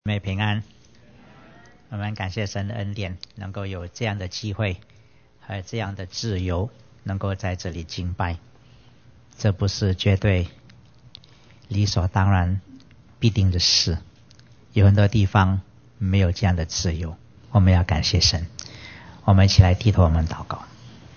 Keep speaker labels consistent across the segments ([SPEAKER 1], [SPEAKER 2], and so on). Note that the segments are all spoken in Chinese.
[SPEAKER 1] 妹平安，我们感谢神的恩典，能够有这样的机会和这样的自由，能够在这里敬拜。这不是绝对理所当然必定的事，有很多地方没有这样的自由，我们要感谢神。我们一起来低头，我们祷告。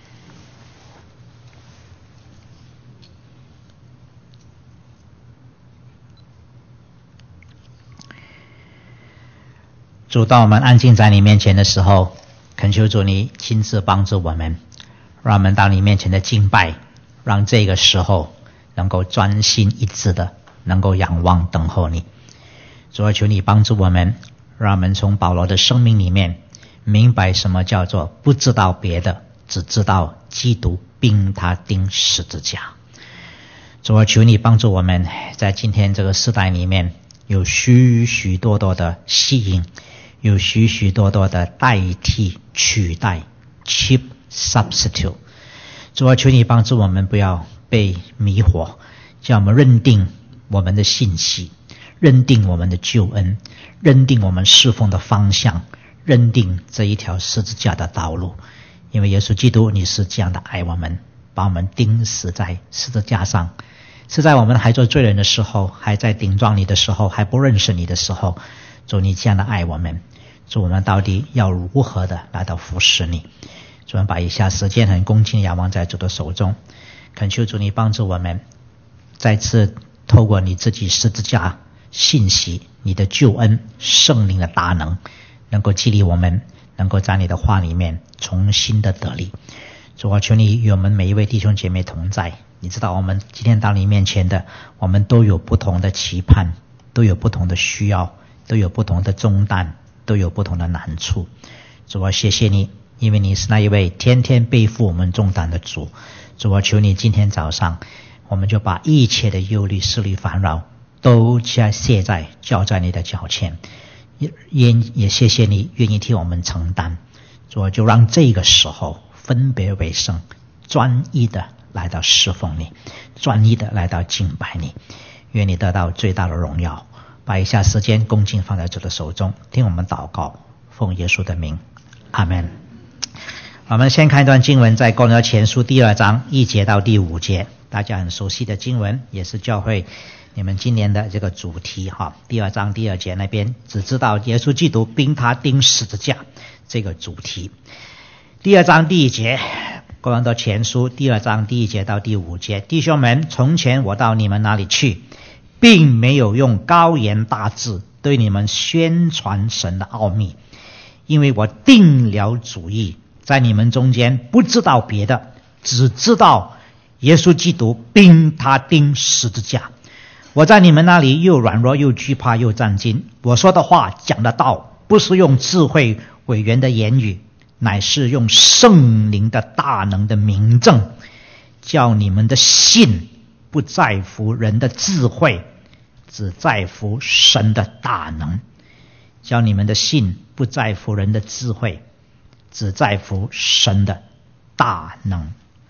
[SPEAKER 1] 主，当我们安静在你面前的时候，恳求主你亲自帮助我们，让我们到你面前的敬拜，让这个时候能够专心一致的能够仰望等候你。主，求你帮助我们，让我们从保罗的生命里面明白什么叫做不知道别的，只知道基督并他钉十字架。主，求你帮助我们，在今天这个时代里面有许许多多的吸引，有许许多多的代替取代 cheap substitute。 主，求你帮助我们不要被迷惑，叫我们认定我们的信息，认定我们的救恩，认定我们侍奉的方向，认定这一条十字架的道路。因为耶稣基督你是这样的爱我们，把我们钉死在十字架上，是在我们还做罪人的时候，还在顶撞你的时候，还不认识你的时候，主你这样的爱我们。主，我们到底要如何的来到服侍你？主，我们把以下时间很恭敬仰望在主的手中，恳求主你帮助我们，再次透过你自己十字架信息，你的救恩，圣灵的大能，能够激励我们，能够在你的话里面重新的得力。主，我求你与我们每一位弟兄姐妹同在。你知道我们今天到你面前的，我们都有不同的期盼，都有不同的需要，都有不同的重担，都有不同的难处。主，我谢谢你，因为你是那一位天天背负我们重担的主。主，我求你今天早上，我们就把一切的忧虑、思虑、烦扰都交在你的脚前，也谢谢你愿意替我们承担。主，就让这个时候分别为圣，专一的来到侍奉你，专一的来到敬拜你，愿你得到最大的荣耀。把以下时间恭敬放在主的手中，听我们祷告，奉耶稣的名，阿们。我们先看一段经文，在哥林多前书第2章1节到第5节，大家很熟悉的经文，也是教会你们今年的这个主题哈。第2章第2节那边只知道耶稣基督并他钉十字架这个主题。第2章第1节，哥林多前书第2章第1节到第5节，弟兄们，从前我到你们那里去，并没有用高言大志对你们宣传神的奥秘，因为我定了主意，在你们中间不知道别的，只知道耶稣基督并他钉十字架。我在你们那里又软弱又惧怕又战惊，我说的话讲的道不是用智慧委员的言语，乃是用圣灵的大能的明证，叫你们的信不在乎人的智慧，只在乎神的大能。叫你们的信不在乎人的智慧，只在乎神的大能。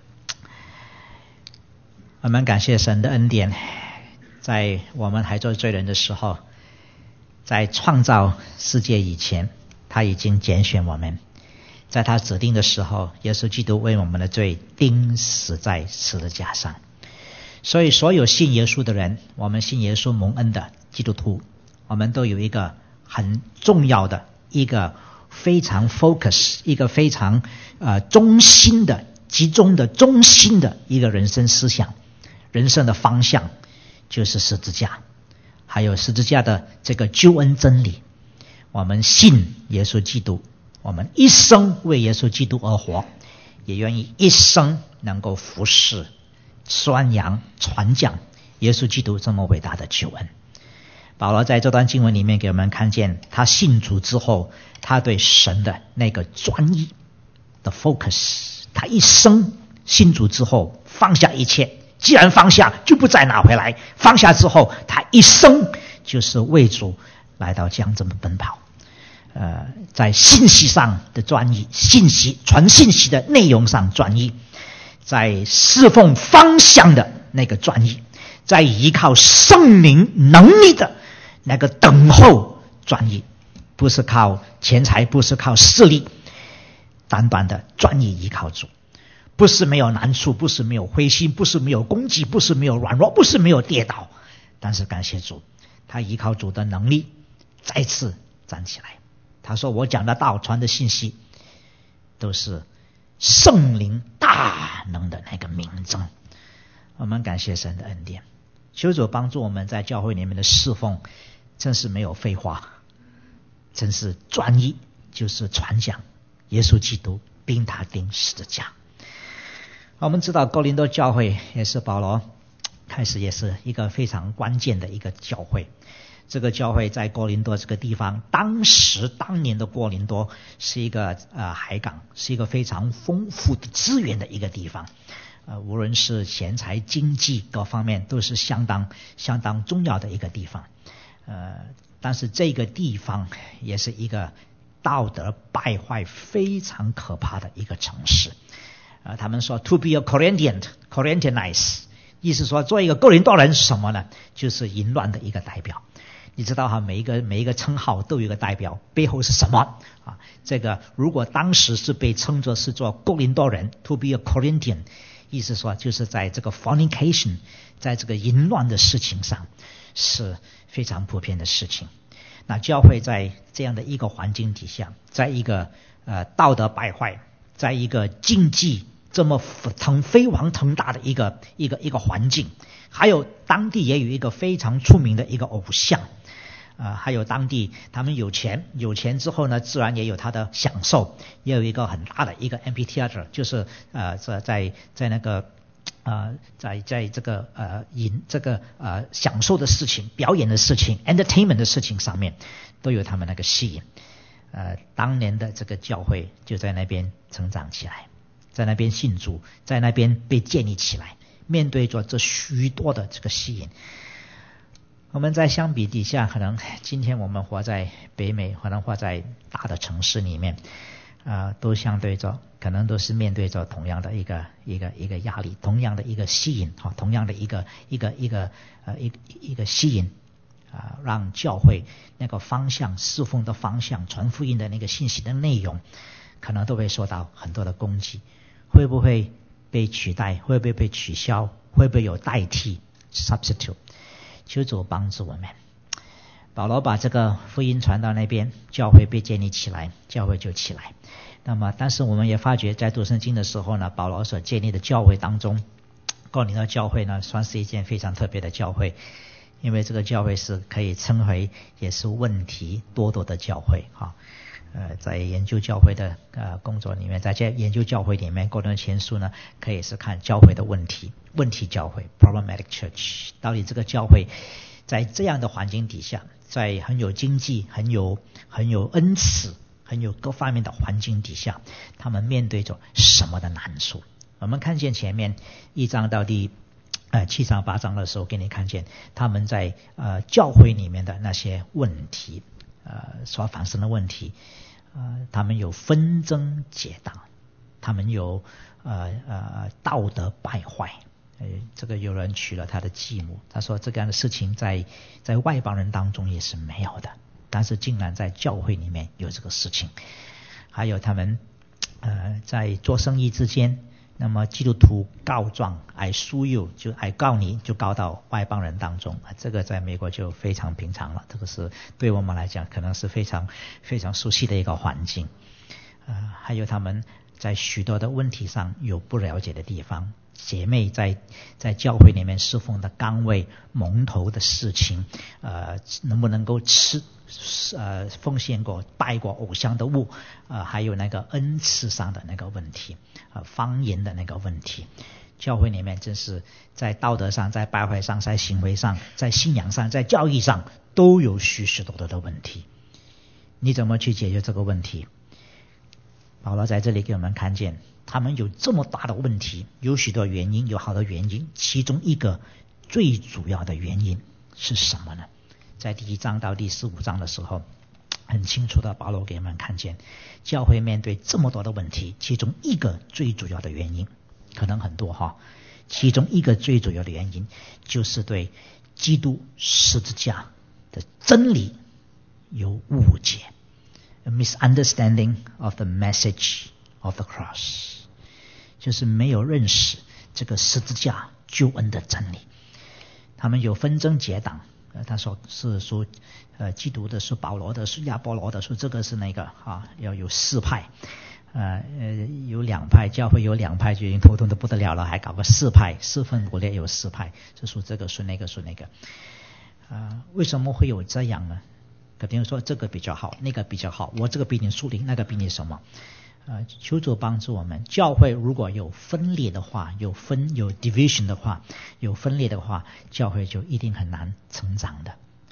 [SPEAKER 1] 我们感谢神的恩典，在我们还做罪人的时候，在创造世界以前，他已经拣选我们，在他指定的时候，耶稣基督为我们的罪钉死在十字架上。所以所有信耶稣的人，我们信耶稣蒙恩的基督徒，我们都有一个很重要的，一个非常 focus， 一个非常中心的、集中的、中心的一个人生思想，人生的方向就是十字架，还有十字架的这个救恩真理。我们信耶稣基督，我们一生为耶稣基督而活，也愿意一生能够服侍、宣扬、传讲耶稣基督这么伟大的救恩。保罗在这段经文里面给我们看见，他信主之后，他对神的那个专一的 focus， 他一生信主之后放下一切，既然放下就不再拿回来，放下之后他一生就是为主来到这样这么奔跑。在信息上的专一，传信息的内容上专一，在侍奉方向的那个专一，在依靠圣灵能力的那个等候专一，不是靠钱财，不是靠势力，单单的专一依靠主。不是没有难处，不是没有灰心，不是没有攻击，不是没有软弱，不是没有跌倒，但是感谢主，他依靠主的能力再次站起来。他说我讲的道传的信息都是圣灵大能的那个明证。我们感谢神的恩典，求主帮助我们在教会里面的侍奉真是没有废话，真是专一，就是传讲耶稣基督并他钉十字架。我们知道哥林多教会也是保罗开始也是一个非常关键的一个教会。这个教会在哥林多这个地方，当年的哥林多是一个海港，是一个非常丰富的资源的一个地方，无论是钱财经济各方面都是相当重要的一个地方。但是这个地方也是一个道德败坏非常可怕的一个城市。他们说 to be a Corinthianize， 意思说做一个哥林多人是什么呢？就是淫乱的一个代表。你知道每一个称号都有一个代表，背后是什么啊？这个如果当时是被称作是做哥林多人 to be a Corinthian， 意思说就是在这个 fornication， 在这个淫乱的事情上是非常普遍的事情。那教会在这样的一个环境底下，在一个道德败坏，在一个经济这么飞黄腾达的一个环境，还有当地也有一个非常出名的一个偶像，还有当地他们有钱之后呢，自然也有他的享受，也有一个很大的一个 amphitheater， 就是在那个在这个享受的事情、表演的事情、entertainment 的事情上面都有他们那个吸引。当年的这个教会就在那边成长起来，在那边信主，在那边被建立起来，面对着这许多的这个吸引。我们在相比底下，可能今天我们活在北美，可能活在大的城市里面，都相对着可能都是面对着同样的一个压力，同样的一个吸引，同样的一个吸引，让教会那个方向、侍奉的方向、传福音的那个信息的内容，可能都会受到很多的攻击。会不会被取代？会不会被取消？会不会有代替 substitute？ 求主帮助我们。保罗把这个福音传到那边，教会被建立起来，教会就起来。那么但是我们也发觉在读圣经的时候呢，保罗所建立的教会当中，哥林多教会呢算是一件非常特别的教会，因为这个教会是可以称为也是问题多多的教会。在研究教会的工作里面，在研究教会里面，哥林多前书呢可以是看教会的问题教会 problematic church， 到底这个教会在这样的环境底下，在很有经济、很有恩赐、很有各方面的环境底下，他们面对着什么的难处。我们看见前面1章到第7章8章的时候，给你看见他们在教会里面的那些问题，所发生的问题，他们有纷争结党，他们有道德败坏。这个有人娶了他的继母，他说这样的事情在外邦人当中也是没有的，但是竟然在教会里面有这个事情。还有他们在做生意之间，那么基督徒告状 I sue you， 就 I 告你，就告到外邦人当中，这个在美国就非常平常了，这个是对我们来讲可能是非常非常熟悉的一个环境。还有他们在许多的问题上有不了解的地方，姐妹在教会里面侍奉的岗位、蒙头的事情，能不能够奉献过、拜过偶像的物，还有那个恩赐上的那个问题，方言的那个问题。教会里面真是在道德上、在败坏上、在行为上、在信仰上、在教义上都有许多的问题。你怎么去解决这个问题？保罗在这里给我们看见，他们有这么大的问题，有许多原因，有好多原因，其中一个最主要的原因是什么呢？在第1章到第15章的时候，很清楚的保罗给我们看见，教会面对这么多的问题，其中一个最主要的原因，可能很多其中一个最主要的原因就是对基督十字架的真理有误解 ，a misunderstanding of the message of the cross， 就是没有认识这个十字架救恩的真理。他们有纷争结党，他说是说基督的，是保罗的，是亚波罗的，说这个是那个要有4派。有2派，教会有2派就已经头痛的不得了了，还搞个4派，4分5裂有4派，就说这个说那个说那个。为什么会有这样呢？肯定说这个比较好，那个比较好，我这个比你属灵，那个比你什么？求主帮助我们。教会如果有分裂的话，有 division 的话，有分裂的话，教会就一定很难成长的。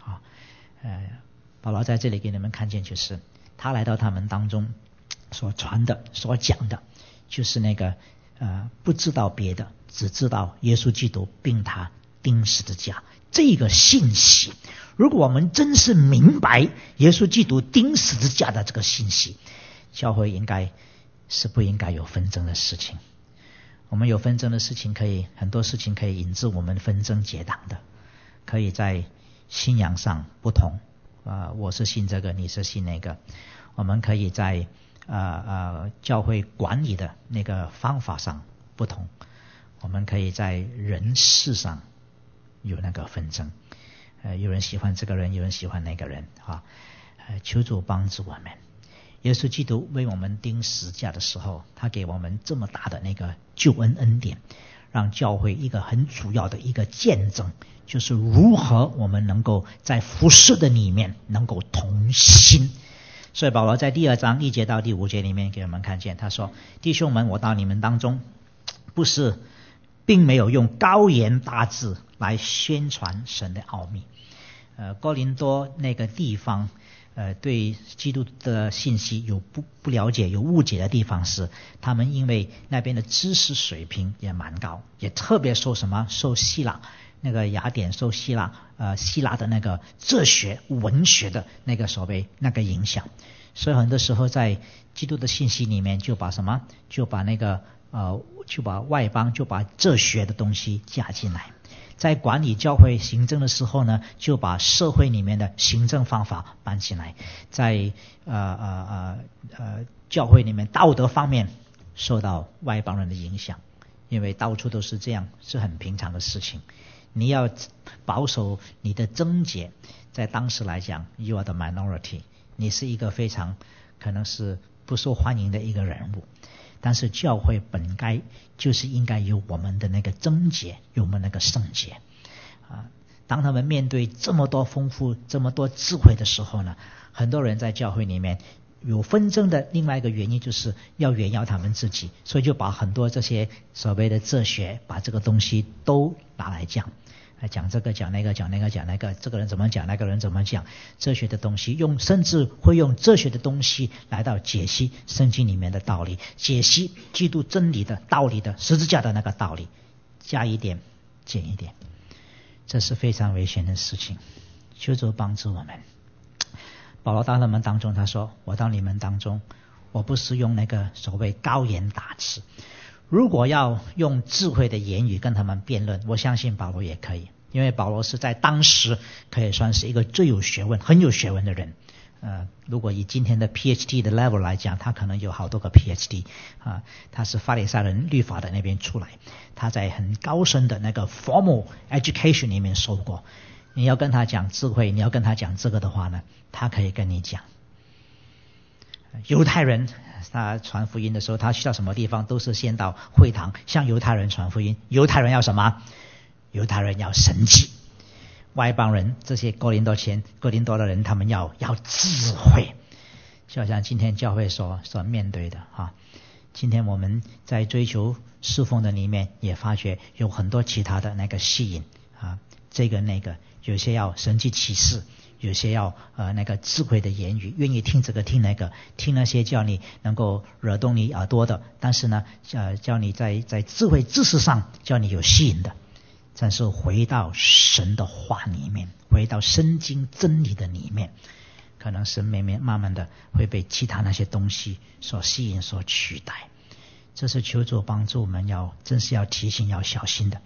[SPEAKER 1] 保罗在这里给你们看见，就是他来到他们当中所传的、所讲的，就是那个不知道别的，只知道耶稣基督并他钉十字架这个信息。如果我们真是明白耶稣基督钉十字架的这个信息，教会应该是不应该有纷争的事情。我们有纷争的事情，很多事情可以引致我们纷争结党的，可以在信仰上不同，我是信这个，你是信那个，我们可以在教会管理的那个方法上不同，我们可以在人事上有那个纷争，有人喜欢这个人，有人喜欢那个人求主帮助我们。耶稣基督为我们钉十字架的时候，他给我们这么大的那个救恩恩典，让教会一个很主要的一个见证，就是如何我们能够在服事的里面能够同心。所以保罗在第2章1节到第5节里面给我们看见，他说：弟兄们，我到你们当中，并没有用高言大志来宣传神的奥秘。哥林多那个地方对基督的信息有不了解、有误解的地方是，他们因为那边的知识水平也蛮高，也特别受希腊那个雅典，受希腊的那个哲学、文学的那个所谓那个影响，所以很多时候在基督的信息里面就把外邦，就把哲学的东西加进来。在管理教会行政的时候呢，就把社会里面的行政方法搬进来。在教会里面道德方面受到外邦人的影响，因为到处都是这样，是很平常的事情。你要保守你的贞洁，在当时来讲 you are the minority， 你是一个非常可能是不受欢迎的一个人物。但是教会本该就是应该有我们的那个贞洁，有我们那个圣洁当他们面对这么多丰富、这么多智慧的时候呢，很多人在教会里面有纷争的另外一个原因，就是要炫耀他们自己，所以就把很多这些所谓的哲学，把这个东西都拿来讲这个讲那个，讲那个讲那个，这个人怎么讲，那个人怎么讲，哲学的东西甚至会用哲学的东西来到解析圣经里面的道理，解析基督真理的道理的十字架的那个道理，加一点减一点，这是非常危险的事情。求主帮助我们。保罗到他们当中，他说：我到你们当中，我不是用那个所谓高言大志。如果要用智慧的言语跟他们辩论，我相信保罗也可以，因为保罗是在当时可以算是一个最有学问、很有学问的人。如果以今天的 PhD 的 level 来讲，他可能有好多个 PhD 他是法利赛人律法的那边出来，他在很高深的那个 formal education 里面受过。你要跟他讲智慧，你要跟他讲这个的话呢，他可以跟你讲。犹太人他传福音的时候，他去到什么地方都是先到会堂向犹太人传福音。犹太人要什么？犹太人要神迹。外邦人，这些哥林多的人，他们要智慧，就好像今天教会所面对的今天我们在追求侍奉的里面，也发觉有很多其他的那个吸引这个那个，有些要神迹奇事，有些要那个智慧的言语，愿意听这个听那个，听那些叫你能够惹动你耳朵的，但是呢叫你在智慧知识上叫你有吸引的。但是回到神的话里面，回到圣经真理的里面，可能是慢慢的会被其他那些东西所吸引、所取代。这是求主帮助我们真是要提醒、要小心的。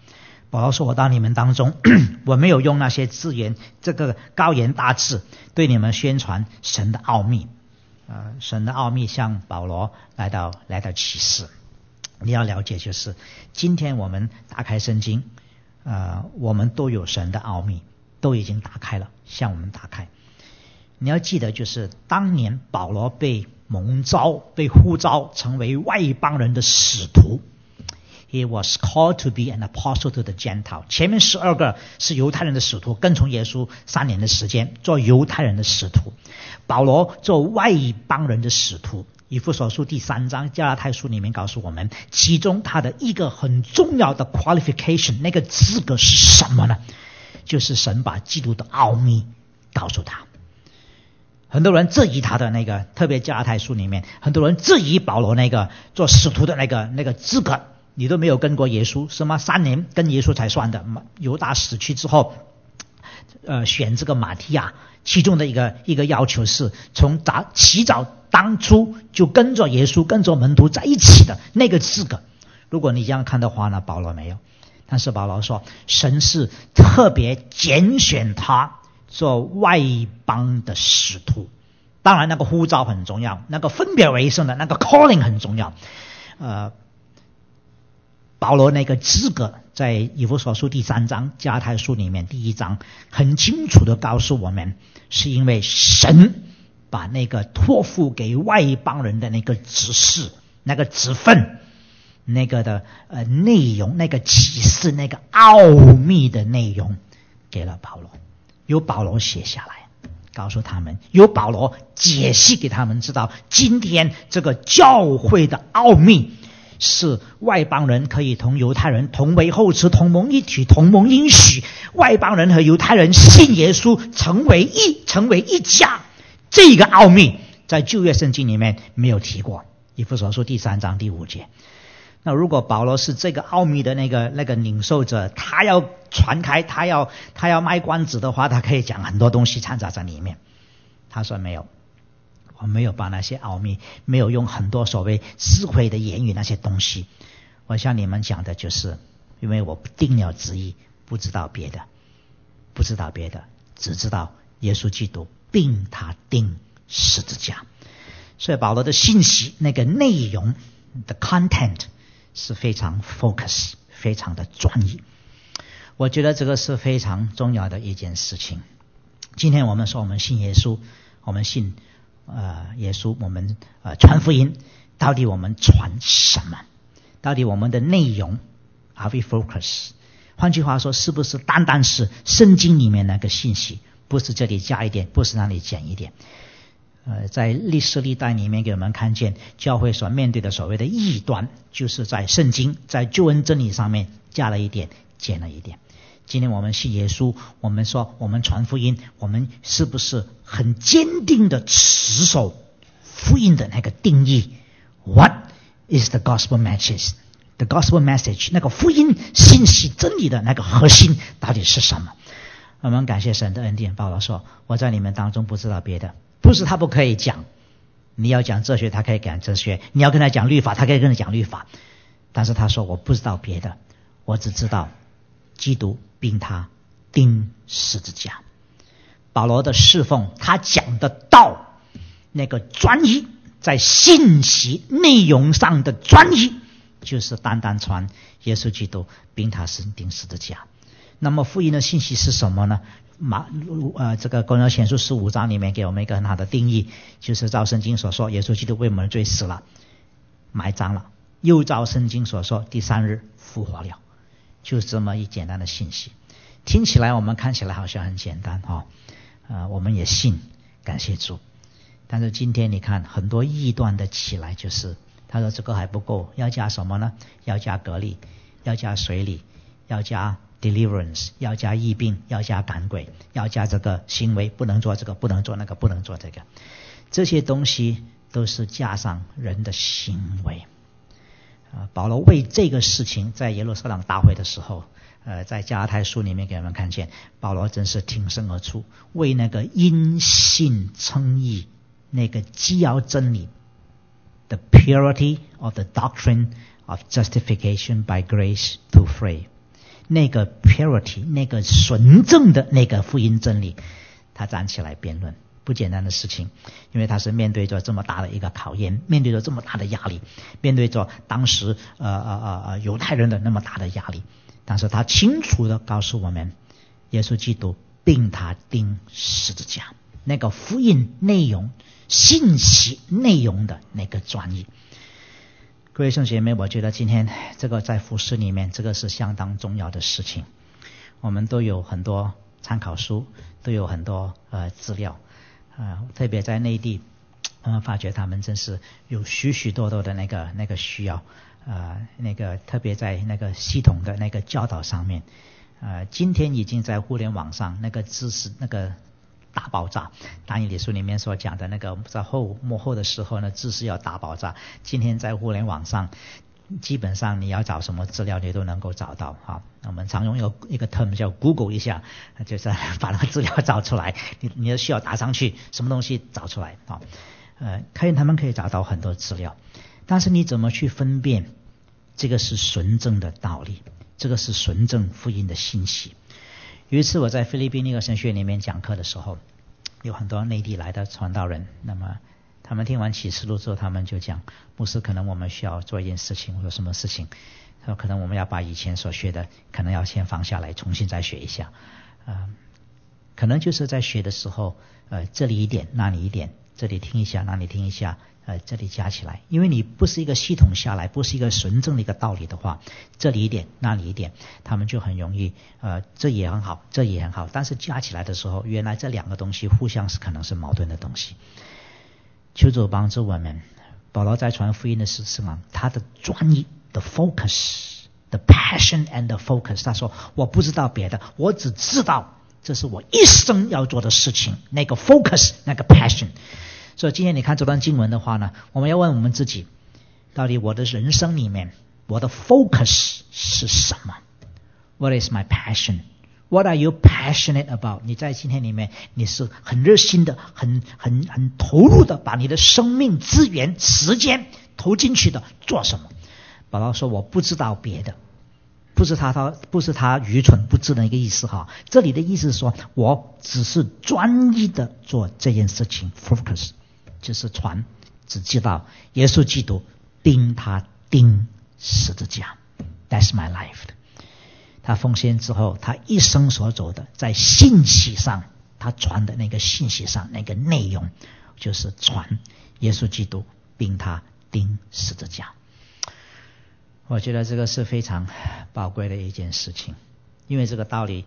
[SPEAKER 1] 保罗说，我到你们当中我没有用那些字眼，这个高言大志对你们宣传神的奥秘。神的奥秘向保罗来到启示。你要了解，就是今天我们打开圣经，我们都有神的奥秘，都已经打开了，向我们打开。你要记得，就是当年保罗被蒙召、被呼召成为外邦人的使徒。He was called to be an apostle to the Gentile. 前面12个是犹太人的使徒，跟从耶稣3年的时间，做犹太人的使徒。保罗做外邦人的使徒。以弗所书第3章、加拉太书里面告诉我们，其中他的一个很重要的 qualification， 那个资格是什么呢？就是神把基督的奥秘告诉他。很多人质疑他的那个，特别加拉太书里面，很多人质疑保罗那个做使徒的那个资格。你都没有跟过耶稣是吗？3年跟耶稣才算的。犹大死去之后，选这个马提亚，其中的一个要求是从起早当初就跟着耶稣、跟着门徒在一起的那个资格。如果你这样看的话呢，保罗没有。但是保罗说，神是特别拣选他做外邦的使徒。当然那个呼召很重要，那个分别为圣的那个 calling 很重要。保罗那个资格在以弗所书第3章、加拉太书里面第1章很清楚的告诉我们，是因为神把那个托付给外邦人的那个指示、那个职分、那个的内容、那个启示、那个奥秘的内容给了保罗，由保罗写下来告诉他们，由保罗解析给他们知道，今天这个教会的奥秘是外邦人可以同犹太人同为后嗣，同盟一体，同盟应许。外邦人和犹太人信耶稣，成为一家。这个奥秘在旧约圣经里面没有提过。以弗所书第3章第5节。那如果保罗是这个奥秘的那个领受者，他要传开，他要卖关子的话，他可以讲很多东西掺杂在里面。他说没有。我没有把那些奥秘，没有用很多所谓智慧的言语那些东西。我向你们讲的就是，因为我定了旨意，不知道别的，只知道耶稣基督并他钉十字架。所以保罗的信息那个内容的 content 是非常 focus， 非常的专一。我觉得这个是非常重要的一件事情。今天我们说我们信耶稣，我们信耶稣，我们传福音，到底我们传什么？到底我们的内容 are we focus？ 换句话说，是不是单单是圣经里面那个信息，不是这里加一点，不是那里减一点？在历史历代里面给我们看见，教会所面对的所谓的异端，就是在圣经、在救恩真理上面加了一点，减了一点。今天我们信耶稣，我们说我们传福音，我们是不是很坚定的持守福音的那个定义？ What is the gospel message? The gospel message， 那个福音信息真理的那个核心到底是什么？我们感谢神的恩典。保罗说，我在你们当中不知道别的，不是他不可以讲，你要讲哲学他可以讲哲学，你要跟他讲律法他可以跟他讲律法，但是他说我不知道别的，我只知道基督并他钉十字架。保罗的侍奉，他讲的道那个专一，在信息内容上的专一，就是单单传耶稣基督并他钉十字架。那么福音的信息是什么呢？这个哥林多前书15章里面给我们一个很好的定义，就是照圣经所说，耶稣基督为我们的罪死了，埋葬了，又照圣经所说，第3日复活了。就是这么一简单的信息，听起来我们看起来好像很简单我们也信，感谢主。但是今天你看很多异端的起来，就是他说这个还不够，要加什么呢？要加隔离，要加水礼，要加 deliverance， 要加疫病，要加赶鬼，要加这个行为，不能做这个，不能做那个，不能做这个。这些东西都是加上人的行为。保罗为这个事情在耶路撒冷大会的时候，在加拉太书里面给我们看见，保罗真是挺身而出，为那个因信称义，那个基要真理 the purity of the doctrine of justification by grace through faith， 那个 purity， 那个纯正的那个福音真理，他站起来辩论，不简单的事情，因为他是面对着这么大的一个考验，面对着这么大的压力，面对着当时犹太人的那么大的压力，但是他清楚的告诉我们，耶稣基督并他钉十字架，那个福音内容、信息内容的那个专一。各位兄姐妹，我觉得今天这个在服事里面，这个是相当重要的事情。我们都有很多参考书，都有很多资料，特别在内地，我们发觉他们真是有许许多多的那个需要，那个特别在那个系统的那个教导上面，今天已经在互联网上那个知识那个大爆炸，但以理书里面所讲的那个在末后的时候呢，知识要大爆炸。今天在互联网上，基本上你要找什么资料你都能够找到啊。我们常用一个 term 叫 Google 一下，就是把那个资料找出来，你的需要打上去，什么东西找出来啊。他们可以找到很多资料，但是你怎么去分辨这个是纯正的道理，这个是纯正福音的信息？有一次我在菲律宾那个神学院里面讲课的时候，有很多内地来的传道人，那么他们听完启示录之后，他们就讲，牧师，可能我们需要做一件事情。我说什么事情？他说可能我们要把以前所学的可能要先放下来，重新再学一下。可能就是在学的时候，这里一点那里一点，这里听一下那里听一下，这里加起来，因为你不是一个系统下来，不是一个纯正的一个道理的话，这里一点那里一点，他们就很容易这也很好，这也很好，但是加起来的时候，原来这两个东西互相可能是矛盾的东西。求主帮助我们。保罗在传福音的事上，他的专一的 focus， the passion and the focus， 他说我不知道别的，我只知道这是我一生要做的事情，那个 focus， 那个 passion。所以今天你看这段经文的话呢，我们要问我们自己，到底我的人生里面我的 focus 是什么？ What is my passion? What are you passionate about? 你在今天里面你是很热心的，很投入的，把你的生命资源时间投进去的做什么？保罗说我不知道别的，不是他愚蠢不知的一个意思哈。这里的意思是说我只是专一的做这件事情， focus 就是传，只知道耶稣基督钉十字架。 That's my life。 他奉献之后，他一生所走的，在信息上他传的那个信息上那个内容，就是传耶稣基督并他钉十字架。我觉得这个是非常宝贵的一件事情，因为这个道理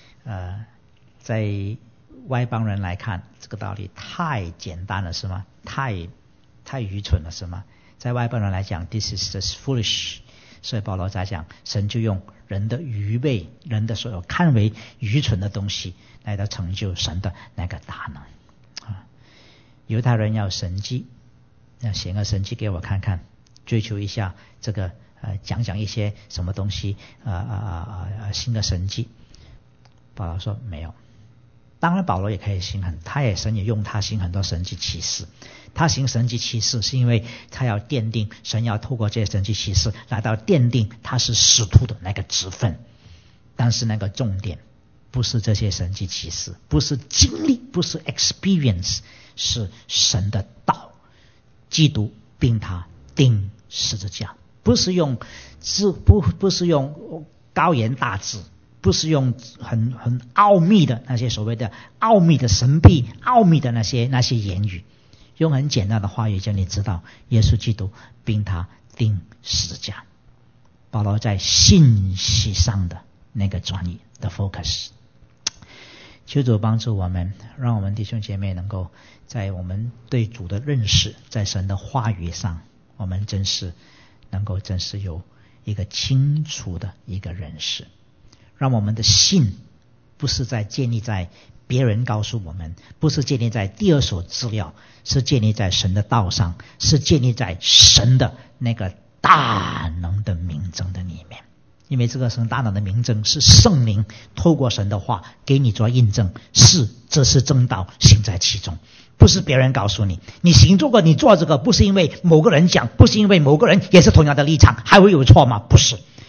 [SPEAKER 1] 在外邦人来看，这个道理太简单了，是吗？太愚蠢了，是吗？在外邦人来讲 This is just foolish。 所以保罗在讲，神就用人的愚昧，人的所有看为愚蠢的东西来到成就神的那个大能。犹太人要神迹，要显个神迹给我看看，追求一下这个讲一些什么东西新的神迹。保罗说没有。当然保罗也可以行神也用他行很多神迹奇事。他行神迹奇事是因为他要奠定，神要透过这些神迹奇事来到奠定他是使徒的那个职分。但是那个重点不是这些神迹奇事，不是经历，不是 experience， 是神的道，基督并他钉十字架，不是用高言大志，不是用很奥秘的那些所谓的奥秘的神秘、奥秘的那些言语，用很简单的话语叫你知道耶稣基督并他钉十字架。保罗在信息上的那个专一的 focus。 求主帮助我们，让我们弟兄姐妹能够在我们对主的认识，在神的话语上，我们真是有一个清楚的一个认识。让我们的信不是建立在别人告诉我们，不是建立在第二手资料，是建立在神的道上，是建立在神的那个大能的明证的里面。因为这个神大能的明证是圣灵透过神的话给你做印证，这是真道行在其中，不是别人告诉你你行这个你做这个，不是因为某个人讲，不是因为某个人也是同样的立场，还会有错吗？不是，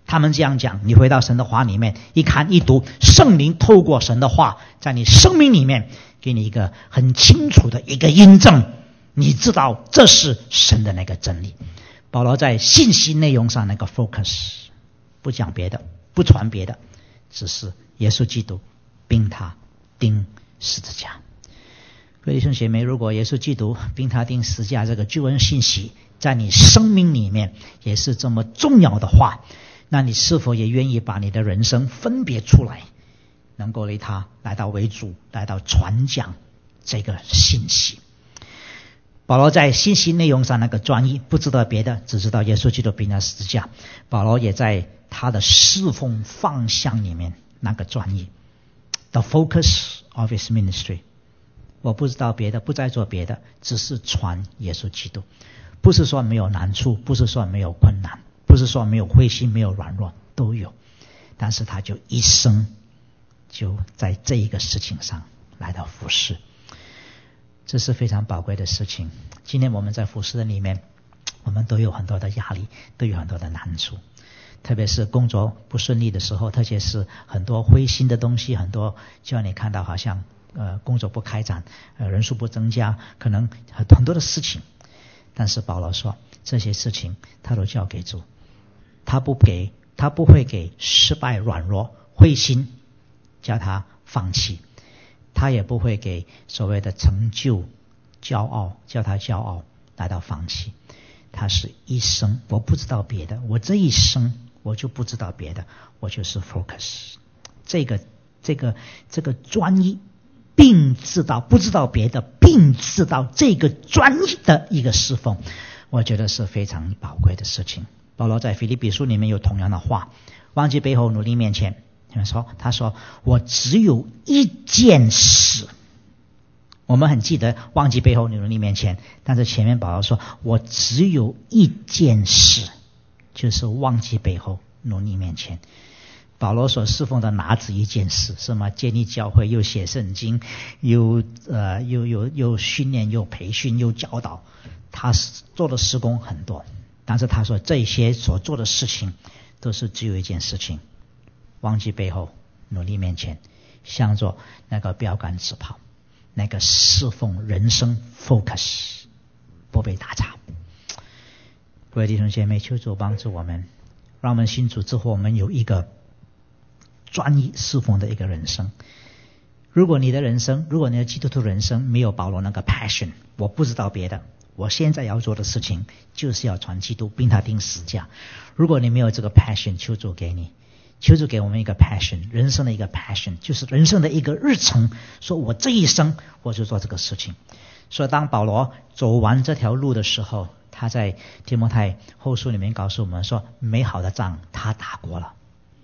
[SPEAKER 1] 他们这样讲，你回到神的话里面一看一读，圣灵透过神的话在你生命里面给你一个很清楚的一个印证，你知道这是神的那个真理。保罗在信息内容上那个 focus， 不讲别的，不传别的，只是耶稣基督并他钉十字架。各位弟兄姐妹，如果耶稣基督并他钉十字架这个救恩信息在你生命里面也是这么重要的话，那你是否也愿意把你的人生分别出来，能够为他来到为主，来到传讲这个信息。保罗在信息内容上那个专一，不知道别的，只知道耶稣基督并他十字架。保罗也在他的侍奉方向里面那个专一， The focus of his ministry， 我不知道别的，不再做别的，只是传耶稣基督。不是说没有难处，不是说没有困难，不是说没有灰心，没有软弱，都有，但是他就一生就在这一个事情上来到服事，这是非常宝贵的事情。今天我们在服事的里面，我们都有很多的压力，都有很多的难处，特别是工作不顺利的时候，特别是很多灰心的东西，很多就让你看到好像工作不开展，人数不增加，可能很多的事情。但是保罗说这些事情他都交给主，他不会给失败、软弱、灰心叫他放弃，他也不会给所谓的成就、骄傲叫他骄傲来到放弃。他是一生，我不知道别的，我这一生我就不知道别的，我就是 focus 这个专一，并知道不知道别的，并知道这个专一的一个侍奉，我觉得是非常宝贵的事情。保罗在腓立比书里面有同样的话，忘记背后努力面前，他说我只有一件事。我们很记得忘记背后努力面前，但是前面保罗说我只有一件事，就是忘记背后努力面前。保罗所侍奉的哪止一件事？什么建立教会，又写圣经，又训练，又培训，又教导，他做的事工很多。但是他说这些所做的事情都是只有一件事情，忘记背后努力面前，向着那个标杆直跑，那个侍奉人生 focus 不被打岔。各位弟兄姐妹，求主帮助我们，让我们信主之后我们有一个专一侍奉的一个人生。如果你的人生，如果你的基督徒人生没有保罗那个 passion， 我不知道别的，我现在要做的事情就是要传基督并他钉十字架。如果你没有这个 passion， 求主给你，求主给我们一个 passion， 人生的一个 passion， 就是人生的一个日程，说我这一生我就做这个事情。所以当保罗走完这条路的时候，他在提摩太后书里面告诉我们说，美好的仗他打过了，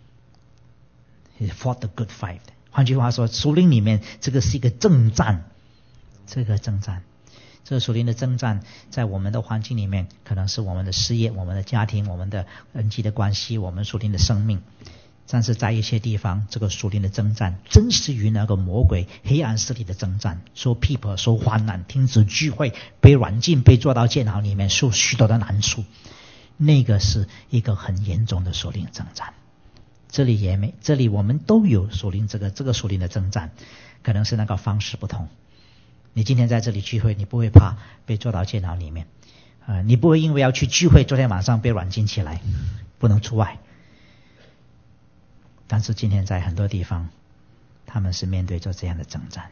[SPEAKER 1] He fought the good fight。 换句话说，属灵里面这个是一个征战，这个属灵的征战在我们的环境里面，可能是我们的事业，我们的家庭，我们的人际的关系，我们属灵的生命。但是在一些地方，这个属灵的征战真是与那个魔鬼黑暗势力的征战，受逼迫，受患难，停止聚会，被软禁，被捉到监牢里面，受许多的难处，那个是一个很严重的属灵征战。这里我们都有属灵这个属灵的征战，可能是那个方式不同。你今天在这里聚会，你不会怕被捉到监牢里面，你不会因为要去聚会，昨天晚上被软禁起来，不能出外。但是今天在很多地方，他们是面对着这样的征战。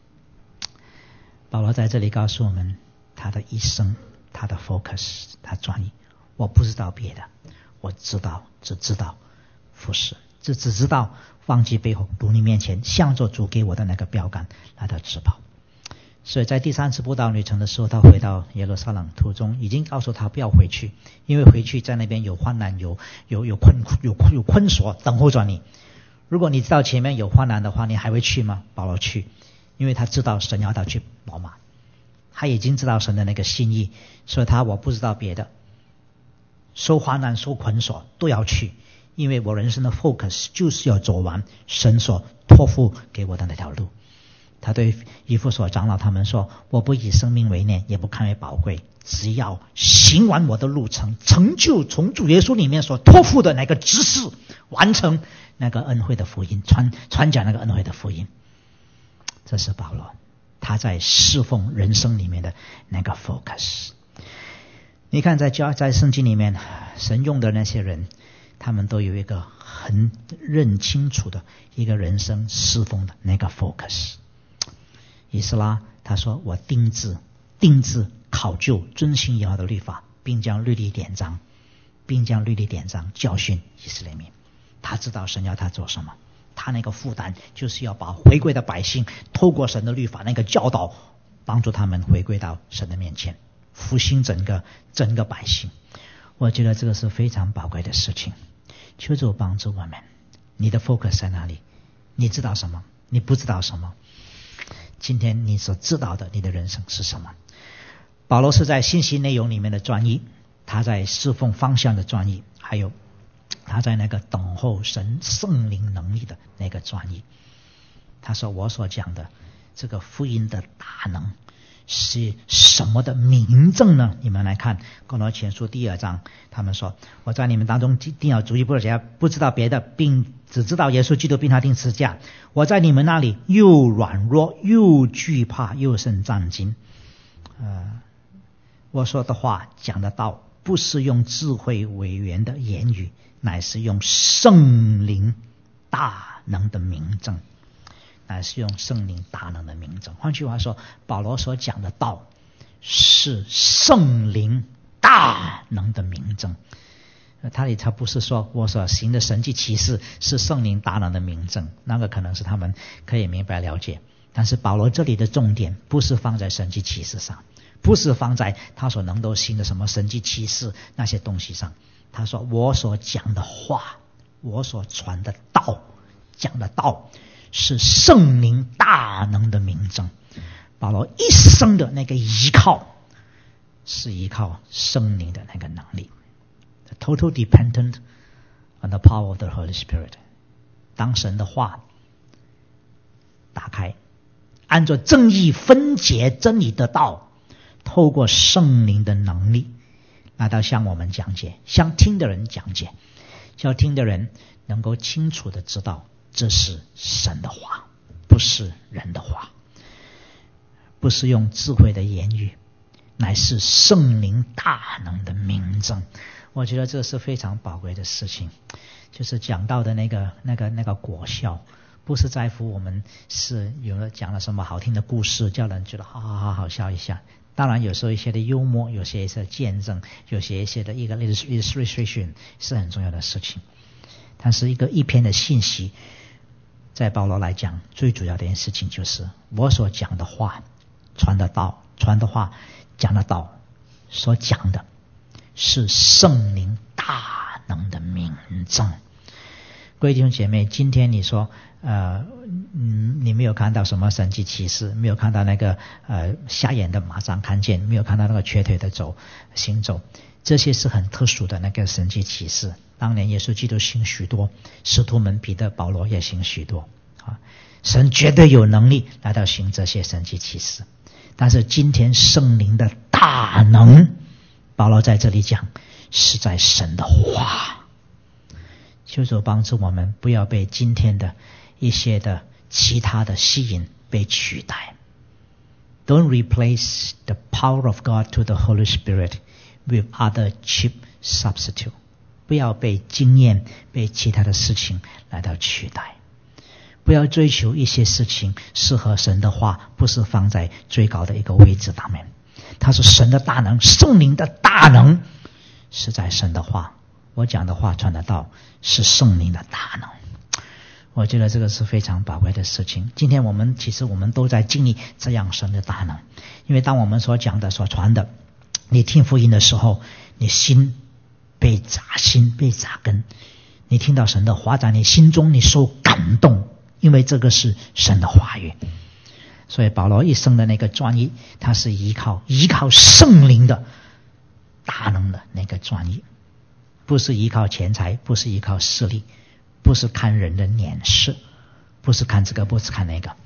[SPEAKER 1] 保罗在这里告诉我们，他的一生，他的 focus， 他专一，我不知道别的，我只知道服事，只知道忘记背后努力面前，向着主给我的那个标杆来到直跑。所以在第3次布道旅程的时候，他回到耶路撒冷途中，已经告诉他不要回去，因为回去在那边有患难，有捆锁等候着你。如果你知道前面有患难的话，你还会去吗？保罗去，因为他知道神要他去罗马，他已经知道神的那个心意，所以我不知道别的，受患难受捆锁都要去，因为我人生的 focus 就是要走完神所托付给我的那条路。 他对以弗所长老他们说，我不以生命为念，也不看为宝贵，只要行完我的路程，成就从主耶稣里面所托付的那个职事，完成那个恩惠的福音，传讲那个恩惠的福音。这是保罗他在侍奉人生里面的那个 focus。 你看在圣经里面，神用的那些人，他们都有一个很认清楚的一个人生侍奉的那个 focus。 以斯拉他说，我定志考究遵行耶和华的律法，并将律例典章教训以色列民。他知道神要他做什么，他那个负担就是要把回归的百姓透过神的律法那个教导，帮助他们回归到神的面前，复兴整个百姓。我觉得这个是非常宝贵的事情。求主帮助我们。你的 focus 在哪里？你知道什么？你不知道什么？今天你所知道的你的人生是什么？保罗是在信息内容里面的专一，他在侍奉方向的专一，还有他在那个等候神圣灵能力的那个专一。他说，我所讲的这个福音的大能是什么的明证呢？你们来看哥罗前书第2章，他们说，我在你们当中定了主意，不知道别的，并只知道耶稣基督并他定十字架。我在你们那里又软弱又惧怕又甚战惊。我说的话讲的道，不是用智慧委员的言语，乃是用圣灵大能的明证。换句话说，保罗所讲的道是圣灵大能的明证。他不是说我所行的神迹奇事是圣灵大能的明证，那个可能是他们可以明白了解。但是保罗这里的重点不是放在神迹奇事上，不是放在他所能够行的什么神迹奇事那些东西上。他说，我所讲的话，我所传的道，讲的道是圣灵大能的明证。保罗一生的那个依靠是依靠圣灵的那个能力， total dependent on the power of the Holy Spirit。 当神的话打开，按照正义分解真理的道，透过圣灵的能力来到向我们讲解，向听的人讲解，叫听的人能够清楚的知道这是神的话，不是人的话，不是用智慧的言语，乃是圣灵大能的明证。我觉得这是非常宝贵的事情，就是讲到的那个果效，不是在乎我们是有了讲了什么好听的故事，叫人觉得好笑一下。当然有时候一些的幽默，有些的见证，有些一些的一个 illustration 是很重要的事情。但是一篇的信息，在保罗来讲，最主要的一件事情就是我所讲的话，传的道，传的话，讲的道，所讲的是圣灵大能的明证。各位弟兄姐妹，今天你说你没有看到什么神迹奇事，没有看到那个瞎眼的马上看见，没有看到那个瘸腿的行走，这些是很特殊的那个神迹奇事。当年耶稣基督行许多，使徒们彼得保罗也行许多神绝对有能力来到行这些神迹奇事。但是今天圣灵的大能，保罗在这里讲是在神的话。求主帮助我们不要被今天的一些的其他的吸引被取代。 Don't replace the power of God to the Holy Spirit with other cheap substitute。 不要被经验被其他的事情来到取代。不要追求一些事情适合神的话不是放在最高的一个位置上面。他说神的大能，圣灵的大能是在神的话，我讲的话传的道是圣灵的大能。我觉得这个是非常宝贵的事情。今天其实我们都在经历这样神的大能。因为当我们所讲的所传的，你听福音的时候，你心被扎根，你听到神的话在你心中，你受感动，因为这个是神的话语。所以保罗一生的那个专一，他是依靠圣灵的大能的那个专一，不是依靠钱财，不是依靠势力，不是看人的脸色，不是看这个，不是看那个。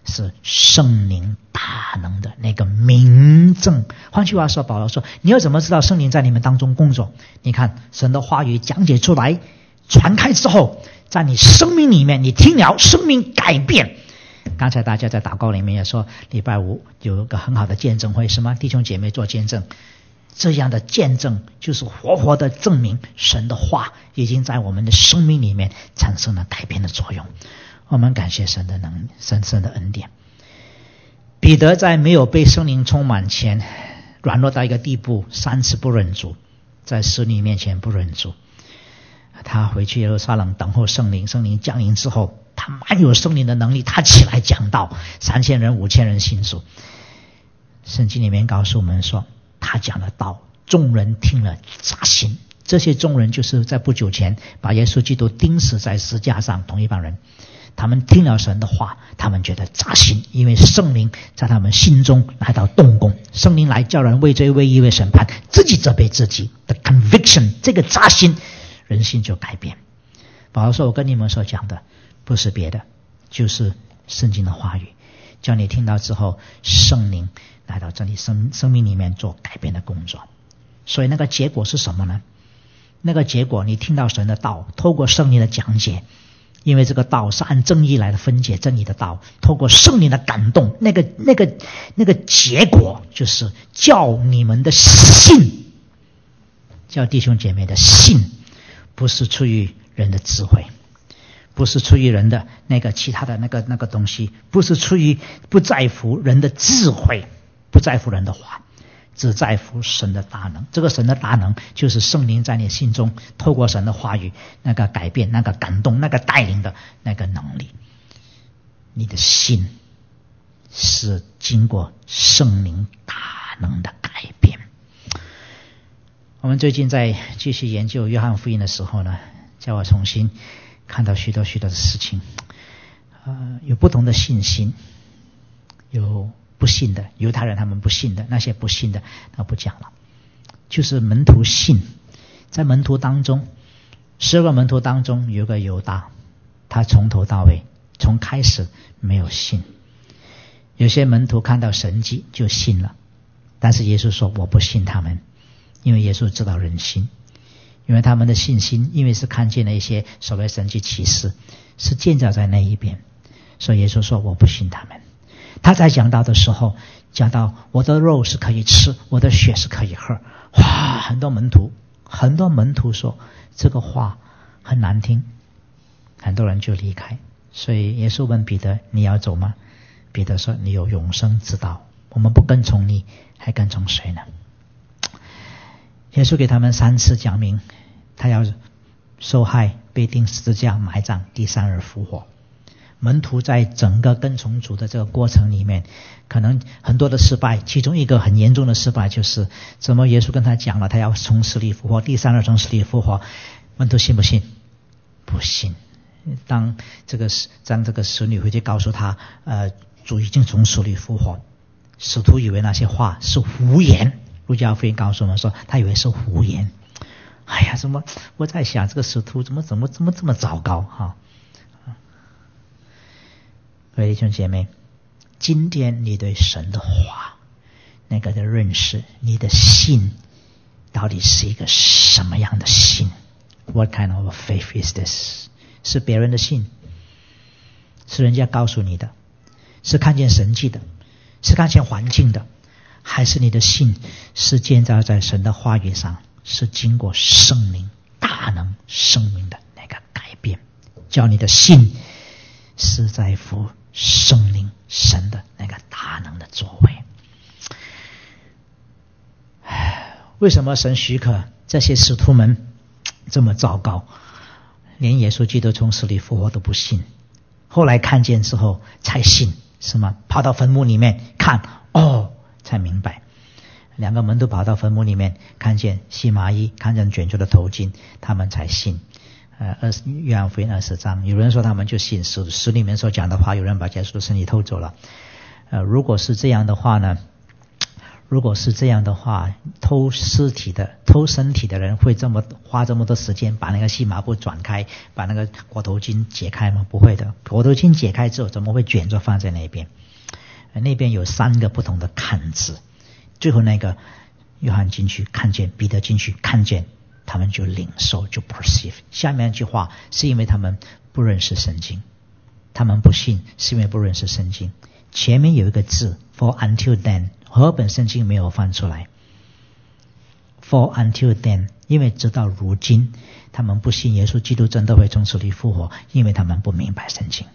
[SPEAKER 1] 是圣灵大能的那个明证。换句话说，保罗说，你要怎么知道圣灵在你们当中工作？你看神的话语讲解出来传开之后，在你生命里面，你听了生命改变。刚才大家在祷告里面也说，礼拜五有一个很好的见证会，什么弟兄姐妹做见证，这样的见证就是活活的证明神的话已经在我们的生命里面产生了改变的作用。我们感谢神的神的恩典。彼得在没有被圣灵充满前，软弱到一个地步，3次不认主，在使女面前不认主。他回去耶路撒冷等候圣灵，圣灵降临之后，他满有圣灵的能力，他起来讲道，3000人5000人信主。圣经里面告诉我们说，他讲的道众人听了扎心。这些众人就是在不久前把耶稣基督钉死在十字架上同一帮人，他们听了神的话，他们觉得扎心，因为圣灵在他们心中来到动工，圣灵来叫人为罪为义为审判，自己责备自己的 conviction， 这个扎心人心就改变。保罗说，我跟你们所讲的不是别的，就是圣经的话语，叫你听到之后，圣灵来到这里生命里面做改变的工作。所以那个结果是什么呢？那个结果，你听到神的道，透过圣灵的讲解，因为这个道是按正义来的分解真理的道，透过圣灵的感动，那个结果就是叫你们的信，叫弟兄姐妹的信，不是出于人的智慧，不是出于人的那个其他的那个东西，不是出于不在乎人的智慧，不在乎人的话，只在乎神的大能。这个神的大能就是圣灵在你心中透过神的话语那个改变，那个感动，那个带领的那个能力。你的心是经过圣灵大能的改变。我们最近在继续研究约翰福音的时候呢，叫我重新看到许多的事情，有不同的信心，有不信的，犹太人他们不信的，那些不信的那不讲了，就是门徒信。在门徒当中，12个门徒当中有个犹大，他从头到尾从开始没有信。有些门徒看到神迹就信了，但是耶稣说我不信他们，因为耶稣知道人心，因为他们的信心因为是看见了一些所谓神迹奇事，是建造在那一边，所以耶稣说我不信他们。他在讲道的时候讲到我的肉是可以吃，我的血是可以喝，哇，很多门徒说这个话很难听，很多人就离开。所以耶稣问彼得你要走吗？彼得说你有永生之道，我们不跟从你还跟从谁呢？耶稣给他们3次讲明他要受害，被钉十字架，埋葬，第3日复活。门徒在整个跟从主的这个过程里面，可能很多的失败，其中一个很严重的失败就是怎么耶稣跟他讲了他要从死里复活，第3日从死里复活，门徒信不信？不信。当这个使女回去告诉他主已经从死里复活，使徒以为那些话是胡言。路加福音告诉我们说他以为是胡言。哎呀，怎么我在想这个使徒怎么这么糟糕哈？各位弟兄姐妹，今天你对神的话那个的认识，你的信到底是一个什么样的信？ What kind of a faith is this？ 是别人的信，是人家告诉你的，是看见神迹的，是看见环境的，还是你的信是建造在神的话语上，是经过圣灵大能生命的那个改变，叫你的信是在乎圣灵神的那个大能的作为。为什么神许可这些使徒们这么糟糕，连耶稣基督从死里复活都不信，后来看见之后才信，是吗？跑到坟墓里面看，才明白。2个门徒跑到坟墓里面看见细麻衣，看见卷着的头巾，他们才信。约翰福音20章，有人说他们就信使里面所讲的话，有人把耶稣的身体偷走了。如果是这样的话呢， 如果是这样的话，偷身体的人会花这么多时间把那个细麻布转开，把那个裹头巾解开吗？不会的。裹头巾解开之后，怎么会卷着放在那边？那边有3个不同的坎子，最后那个约翰进去看见，彼得进去看见，他们就领受，就 perceive。 下面一句话是因为他们不认识圣经，他们不信是因为不认识圣经。前面有一个字 for until then， 和本圣经没有翻出来。 for until then， 因为直到如今他们不信耶稣基督真的会从死里复活，因为他们不明白圣经。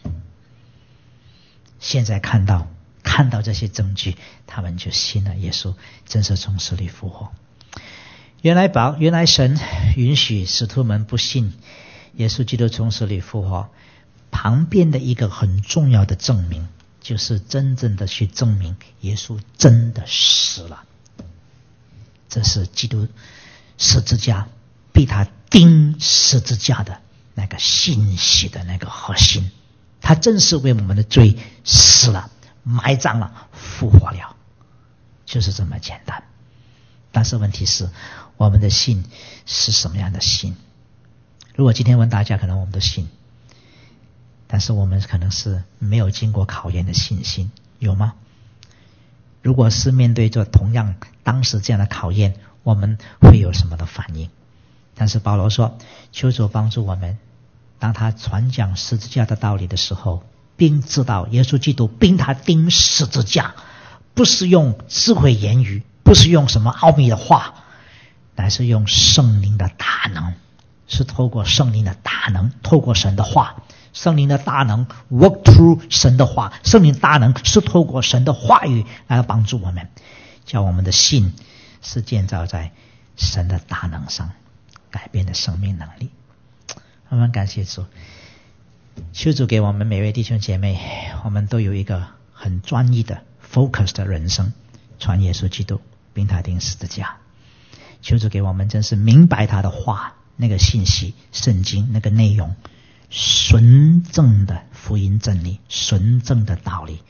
[SPEAKER 1] 现在看到这些证据，他们就信了耶稣真是从死里复活。原来神允许使徒们不信耶稣基督从死里复活，旁边的一个很重要的证明，就是真正的去证明耶稣真的死了。这是基督十字架被他钉十字架的那个信息的那个核心，他真是为我们的罪死了，埋葬了，复活了，就是这么简单。但是问题是，我们的信是什么样的信？如果今天问大家，可能我们都信，但是我们可能是没有经过考验的信心，有吗？如果是面对着同样当时这样的考验，我们会有什么的反应？但是保罗说，求主帮助我们，当他传讲十字架的道理的时候，并知道耶稣基督并他钉十字架不是用智慧言语，不是用什么奥秘的话，乃是用圣灵的大能，是透过圣灵的大能，透过神的话，圣灵的大能 work through 神的话，圣灵大能是透过神的话语来帮助我们，叫我们的信是建造在神的大能上，改变的生命能力。我们感谢主，求主给我们每位弟兄姐妹，我们都有一个很专一的 focus 的人生，传耶稣基督并他钉十字架。求主给我们真是明白他的话，那个信息，圣经那个内容，纯正的福音真理，纯正的道理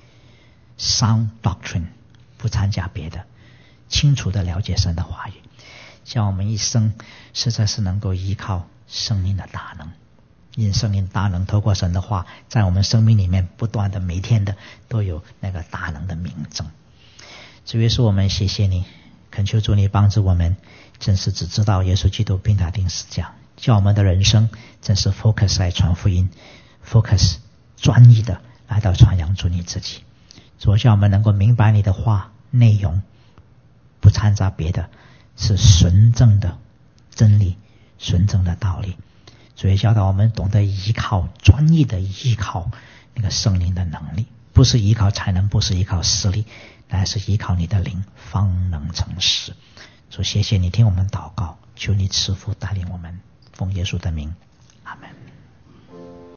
[SPEAKER 1] sound doctrine， 不参加别的，清楚的了解神的话语，叫我们一生实在是能够依靠圣灵的大能，因圣灵大能透过神的话在我们生命里面不断的每天的都有那个大能的明证。主耶稣，我们谢谢你，恳求主你帮助我们真是只知道耶稣基督并他钉十字架，叫我们的人生真是 focus 来传福音， focus 专一的来到传扬主你自己。主，叫我们能够明白你的话内容，不掺杂别的，是纯正的真理，纯正的道理。主也教导我们懂得依靠，专一的依靠那个圣灵的能力，不是依靠才能，不是依靠实力，乃是依靠你的灵方能成事。主，谢谢你听我们祷告，求你赐福带领我们，奉耶稣的名，阿们。